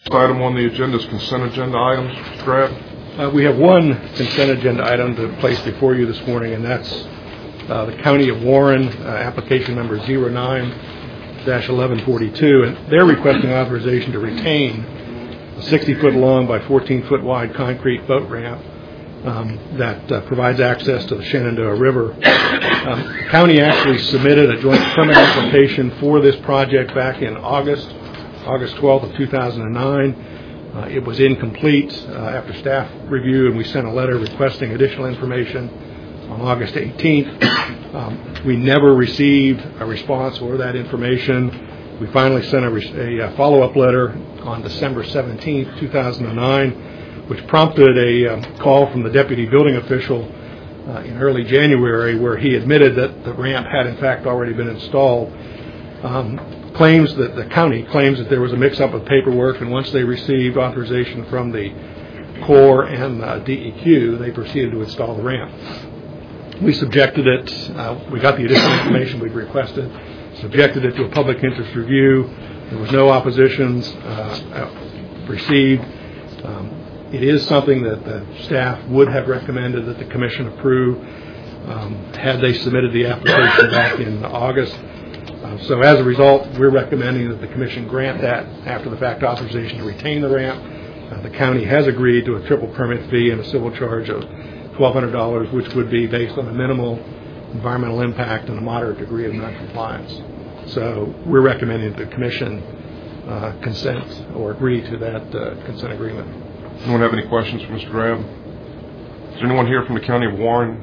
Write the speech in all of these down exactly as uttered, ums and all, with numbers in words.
Item on the agenda is consent agenda items. Mister Grab. Uh, we have one consent agenda item to place before you this morning, and that's uh, the County of Warren uh, application number zero nine dash eleven forty-two, and they're requesting authorization to retain a sixty foot long by fourteen foot wide concrete boat ramp um, that uh, provides access to the Shenandoah River. Um, the county actually submitted a joint permit application for this project back in August. August twelfth of two thousand nine. Uh, it was incomplete uh, after staff review, and we sent a letter requesting additional information on August eighteenth. Um, we never received a response or that information. We finally sent a, re- a follow-up letter on December seventeenth, two thousand nine, which prompted a uh, call from the deputy building official uh, in early January, where he admitted that the ramp had in fact already been installed. Um, claims that the county claims that there was a mix-up of paperwork, and once they received authorization from the Corps and uh, D E Q, they proceeded to install the ramp. We subjected it, uh, we got the additional information we'd requested, subjected it to a public interest review. There was no oppositions uh, received. Um, it is something that the staff would have recommended that the commission approve um, had they submitted the application back in August. Uh, so as a result, we're recommending that the commission grant that after-the-fact authorization to retain the ramp. Uh, the county has agreed to a triple permit fee and a civil charge of twelve hundred dollars, which would be based on a minimal environmental impact and a moderate degree of noncompliance. So we're recommending that the commission uh, consent or agree to that uh, consent agreement. Anyone have any questions for Mister Grab? Is there anyone here from the County of Warren?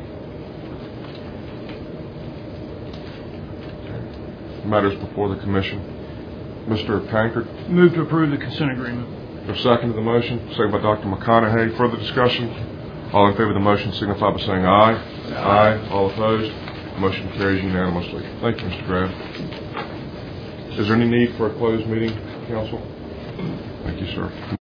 Matters before the commission. Mister Tankard. Move to approve the consent agreement. There's a second to the motion. Second by Doctor McConaughey. Further discussion? All in favor of the motion signify by saying aye. Aye. Aye. All opposed? The motion carries unanimously. Thank you, Mister Grab. Is there any need for a closed meeting, council? Thank you, sir.